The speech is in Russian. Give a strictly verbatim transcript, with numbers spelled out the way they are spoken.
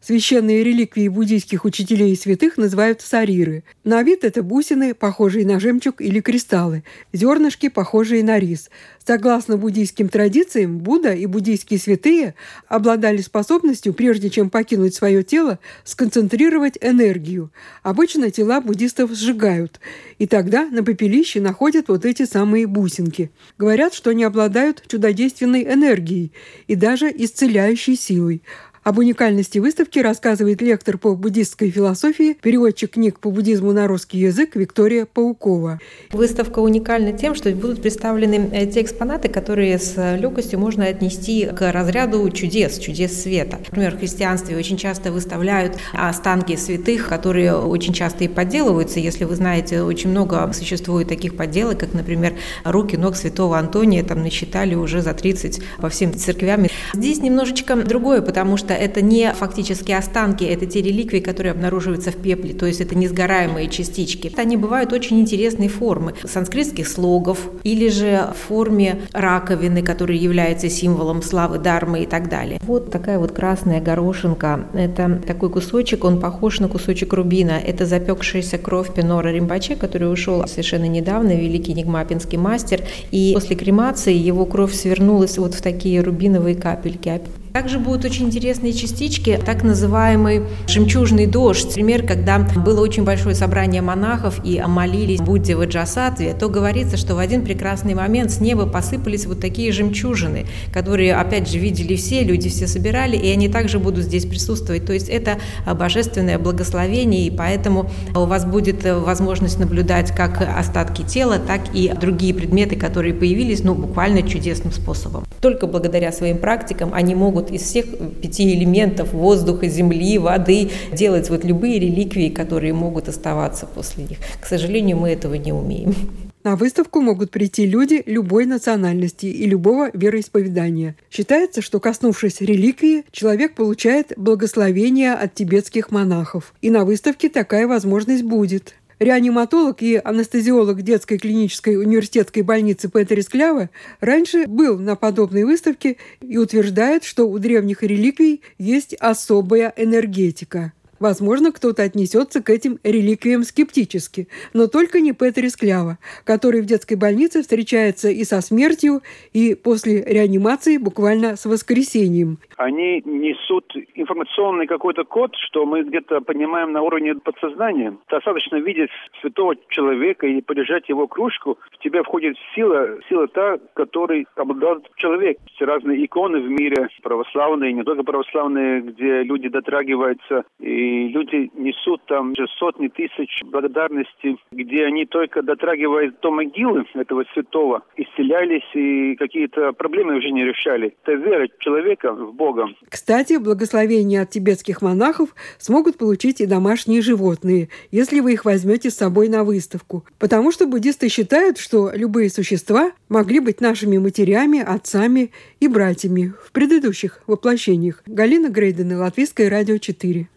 Священные реликвии буддийских учителей и святых называют сариры. На вид это бусины, похожие на жемчуг или кристаллы, зернышки, похожие на рис. Согласно буддийским традициям, Будда и буддийские святые обладали способностью, прежде чем покинуть свое тело, сконцентрировать энергию. Обычно тела буддистов сжигают, и тогда на пепелище находят вот эти самые бусинки. Говорят, что они обладают чудодейственной энергией и даже исцеляющей силой. Об уникальности выставки рассказывает лектор по буддистской философии, переводчик книг по буддизму на русский язык Виктория Паукова. Выставка уникальна тем, что будут представлены те экспонаты, которые с легкостью можно отнести к разряду чудес, чудес света. Например, в христианстве очень часто выставляют останки святых, которые очень часто и подделываются. Если вы знаете, очень много существует таких подделок, как, например, руки ног святого Антония, там насчитали уже за тридцать по всем церквям. Здесь немножечко другое, потому что это не фактически останки, это те реликвии, которые обнаруживаются в пепле, то есть это несгораемые частички. Они бывают очень интересной формы, санскритских слогов или же в форме раковины, которая является символом славы, дharмы и так далее. Вот такая вот красная горошинка, это такой кусочек, он похож на кусочек рубина, это запекшаяся кровь Пинора Ринпоче, который ушел совершенно недавно, великий нигмапинский мастер, и после кремации его кровь свернулась вот в такие рубиновые капельки. Также будут очень интересные частички, так называемый жемчужный дождь. Пример, когда было очень большое собрание монахов и молились Будде в Аджасатве, то говорится, что в один прекрасный момент с неба посыпались вот такие жемчужины, которые, опять же, видели все, люди все собирали, и они также будут здесь присутствовать. То есть это божественное благословение, и поэтому у вас будет возможность наблюдать как остатки тела, так и другие предметы, которые появились, ну, буквально чудесным способом. Только благодаря своим практикам они могут из всех пяти элементов воздуха, земли, воды делать вот любые реликвии, которые могут оставаться после них. К сожалению, мы этого не умеем. На выставку могут прийти люди любой национальности и любого вероисповедания. Считается, что, коснувшись реликвии, человек получает благословение от тибетских монахов. И на выставке такая возможность будет. Реаниматолог и анестезиолог детской клинической университетской больницы Петер Склява раньше был на подобной выставке и утверждает, что у древних реликвий есть особая энергетика. Возможно, кто-то отнесется к этим реликвиям скептически, но только не Петер Склява, который в детской больнице встречается и со смертью, и после реанимации буквально с воскресением. Они несут информационный какой-то код, что мы где-то понимаем на уровне подсознания. Достаточно видеть святого человека и подержать его кружку, в тебя входит сила, сила та, которой обладает человек. Все разные иконы в мире, православные, не только православные, где люди дотрагиваются, и И люди несут там же сотни тысяч благодарностей, где они только дотрагиваясь до могилы этого святого, исцелялись и какие-то проблемы уже не решали. Это вера человека в Бога. Кстати, благословение от тибетских монахов смогут получить и домашние животные, если вы их возьмете с собой на выставку. Потому что буддисты считают, что любые существа могли быть нашими матерями, отцами и братьями в предыдущих воплощениях. Галина Грейдена, Латвийское радио четыре.